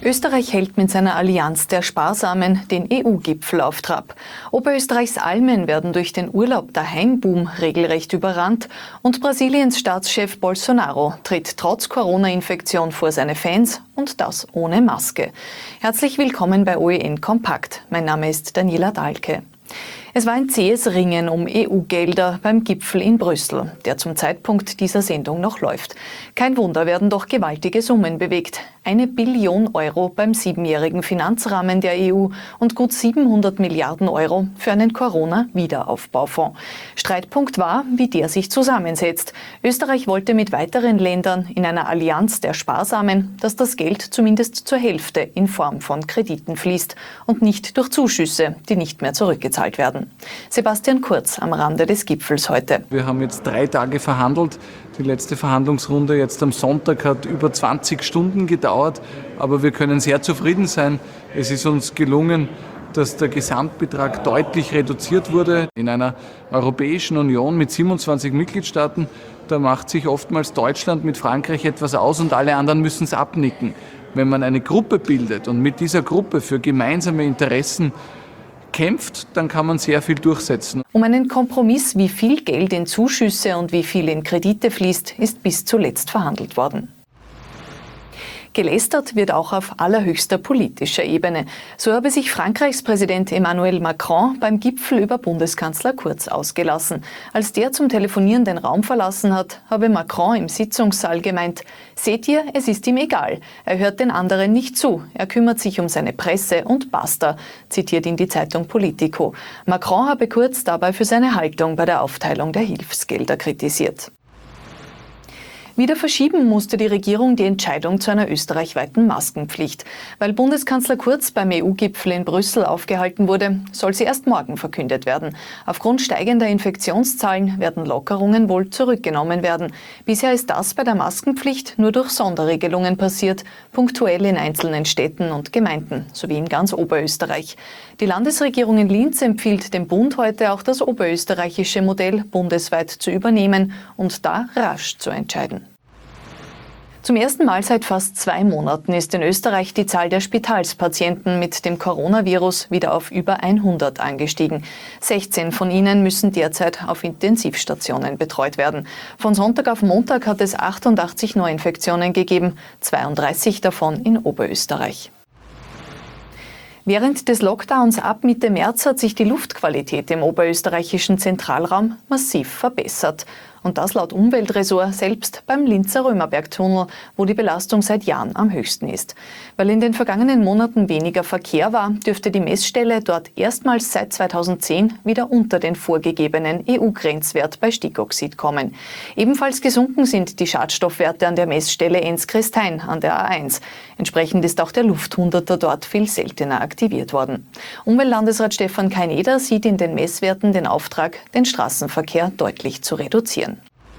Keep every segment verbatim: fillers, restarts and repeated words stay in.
Österreich hält mit seiner Allianz der Sparsamen den E U-Gipfel auf Trab. Oberösterreichs Almen werden durch den Urlaub-Daheim-Boom regelrecht überrannt und Brasiliens Staatschef Bolsonaro tritt trotz Corona-Infektion vor seine Fans und das ohne Maske. Herzlich willkommen bei O E N Kompakt. Mein Name ist Daniela Dahlke. Es war ein zähes Ringen um E U-Gelder beim Gipfel in Brüssel, der zum Zeitpunkt dieser Sendung noch läuft. Kein Wunder, werden doch gewaltige Summen bewegt. Eine Billion Euro beim siebenjährigen Finanzrahmen der E U und gut siebenhundert Milliarden Euro für einen Corona-Wiederaufbaufonds. Streitpunkt war, wie der sich zusammensetzt. Österreich wollte mit weiteren Ländern in einer Allianz der Sparsamen, dass das Geld zumindest zur Hälfte in Form von Krediten fließt und nicht durch Zuschüsse, die nicht mehr zurückgezahlt werden. Sebastian Kurz am Rande des Gipfels heute. Wir haben jetzt drei Tage verhandelt. Die letzte Verhandlungsrunde jetzt am Sonntag hat über zwanzig Stunden gedauert, aber wir können sehr zufrieden sein. Es ist uns gelungen, dass der Gesamtbetrag deutlich reduziert wurde. In einer Europäischen Union mit siebenundzwanzig Mitgliedstaaten, da macht sich oftmals Deutschland mit Frankreich etwas aus und alle anderen müssen es abnicken. Wenn man eine Gruppe bildet und mit dieser Gruppe für gemeinsame Interessen kämpft, dann kann man sehr viel durchsetzen. Um einen Kompromiss, wie viel Geld in Zuschüsse und wie viel in Kredite fließt, ist bis zuletzt verhandelt worden. Gelästert wird auch auf allerhöchster politischer Ebene. So habe sich Frankreichs Präsident Emmanuel Macron beim Gipfel über Bundeskanzler Kurz ausgelassen. Als der zum Telefonieren den Raum verlassen hat, habe Macron im Sitzungssaal gemeint: Seht ihr, es ist ihm egal. Er hört den anderen nicht zu. Er kümmert sich um seine Presse und basta, zitiert ihn die Zeitung Politico. Macron habe Kurz dabei für seine Haltung bei der Aufteilung der Hilfsgelder kritisiert. Wieder verschieben musste die Regierung die Entscheidung zu einer österreichweiten Maskenpflicht. Weil Bundeskanzler Kurz beim E U-Gipfel in Brüssel aufgehalten wurde, soll sie erst morgen verkündet werden. Aufgrund steigender Infektionszahlen werden Lockerungen wohl zurückgenommen werden. Bisher ist das bei der Maskenpflicht nur durch Sonderregelungen passiert, punktuell in einzelnen Städten und Gemeinden, sowie in ganz Oberösterreich. Die Landesregierung in Linz empfiehlt dem Bund heute auch das oberösterreichische Modell bundesweit zu übernehmen und da rasch zu entscheiden. Zum ersten Mal seit fast zwei Monaten ist in Österreich die Zahl der Spitalspatienten mit dem Coronavirus wieder auf über hundert angestiegen. sechzehn von ihnen müssen derzeit auf Intensivstationen betreut werden. Von Sonntag auf Montag hat es achtundachtzig Neuinfektionen gegeben, zweiunddreißig davon in Oberösterreich. Während des Lockdowns ab Mitte März hat sich die Luftqualität im oberösterreichischen Zentralraum massiv verbessert. Und das laut Umweltressort selbst beim Linzer Römerbergtunnel, wo die Belastung seit Jahren am höchsten ist. Weil in den vergangenen Monaten weniger Verkehr war, dürfte die Messstelle dort erstmals seit zweitausendzehn wieder unter den vorgegebenen E U-Grenzwert bei Stickoxid kommen. Ebenfalls gesunken sind die Schadstoffwerte an der Messstelle Enns-Krestein an der A eins. Entsprechend ist auch der Lufthunderter dort viel seltener aktiviert worden. Umweltlandesrat Stefan Kaineder sieht in den Messwerten den Auftrag, den Straßenverkehr deutlich zu reduzieren.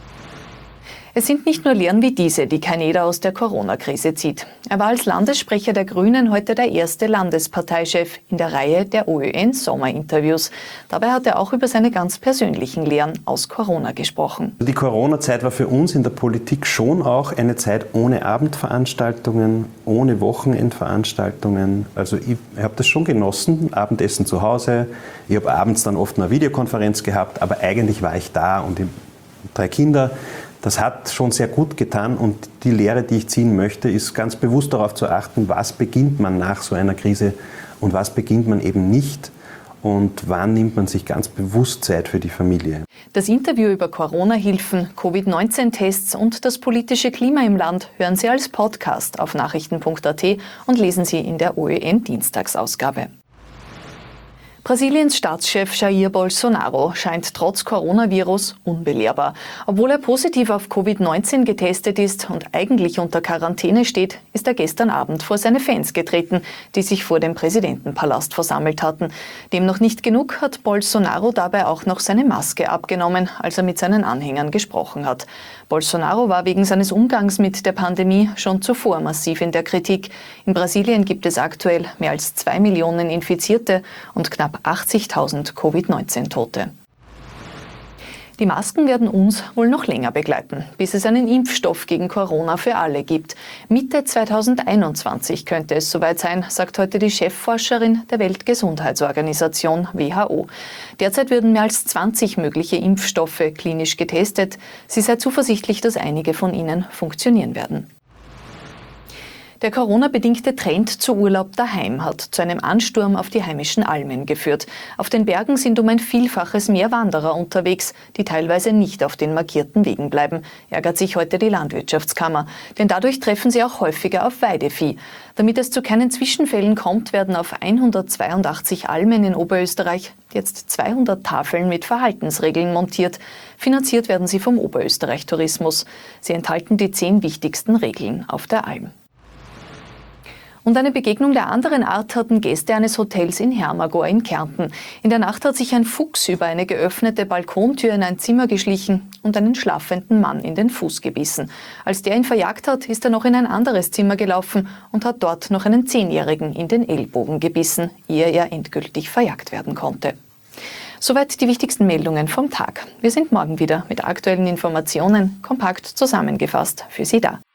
Es sind nicht nur Lehren wie diese, die Kaineder aus der Corona-Krise zieht. Er war als Landessprecher der Grünen heute der erste Landesparteichef in der Reihe der O Ö N-Sommerinterviews. Dabei hat er auch über seine ganz persönlichen Lehren aus Corona gesprochen. Die Corona-Zeit war für uns in der Politik schon auch eine Zeit ohne Abendveranstaltungen, ohne Wochenendveranstaltungen. Also ich habe das schon genossen, Abendessen zu Hause. Ich habe abends dann oft eine Videokonferenz gehabt, aber eigentlich war ich da und ich drei Kinder. Das hat schon sehr gut getan und die Lehre, die ich ziehen möchte, ist ganz bewusst darauf zu achten, was beginnt man nach so einer Krise und was beginnt man eben nicht und wann nimmt man sich ganz bewusst Zeit für die Familie. Das Interview über Corona-Hilfen, Covid neunzehn Tests und das politische Klima im Land hören Sie als Podcast auf nachrichten punkt a t und lesen Sie in der O Ö N-Dienstagsausgabe. Brasiliens Staatschef Jair Bolsonaro scheint trotz Coronavirus unbelehrbar. Obwohl er positiv auf Covid neunzehn getestet ist und eigentlich unter Quarantäne steht, ist er gestern Abend vor seine Fans getreten, die sich vor dem Präsidentenpalast versammelt hatten. Dem noch nicht genug hat Bolsonaro dabei auch noch seine Maske abgenommen, als er mit seinen Anhängern gesprochen hat. Bolsonaro war wegen seines Umgangs mit der Pandemie schon zuvor massiv in der Kritik. In Brasilien gibt es aktuell mehr als zwei Millionen Infizierte und knapp achtzigtausend Covid neunzehn Tote. Die Masken werden uns wohl noch länger begleiten, bis es einen Impfstoff gegen Corona für alle gibt. Mitte zweitausendeinundzwanzig könnte es soweit sein, sagt heute die Chefforscherin der Weltgesundheitsorganisation W H O. Derzeit werden mehr als zwanzig mögliche Impfstoffe klinisch getestet. Sie sei zuversichtlich, dass einige von ihnen funktionieren werden. Der Corona-bedingte Trend zu Urlaub daheim hat zu einem Ansturm auf die heimischen Almen geführt. Auf den Bergen sind um ein Vielfaches mehr Wanderer unterwegs, die teilweise nicht auf den markierten Wegen bleiben, ärgert sich heute die Landwirtschaftskammer. Denn dadurch treffen sie auch häufiger auf Weidevieh. Damit es zu keinen Zwischenfällen kommt, werden auf hundertzweiundachtzig Almen in Oberösterreich jetzt zweihundert Tafeln mit Verhaltensregeln montiert. Finanziert werden sie vom Oberösterreich Tourismus. Sie enthalten die zehn wichtigsten Regeln auf der Alm. Und eine Begegnung der anderen Art hatten Gäste eines Hotels in Hermagor in Kärnten. In der Nacht hat sich ein Fuchs über eine geöffnete Balkontür in ein Zimmer geschlichen und einen schlafenden Mann in den Fuß gebissen. Als der ihn verjagt hat, ist er noch in ein anderes Zimmer gelaufen und hat dort noch einen Zehnjährigen in den Ellbogen gebissen, ehe er endgültig verjagt werden konnte. Soweit die wichtigsten Meldungen vom Tag. Wir sind morgen wieder mit aktuellen Informationen kompakt zusammengefasst für Sie da.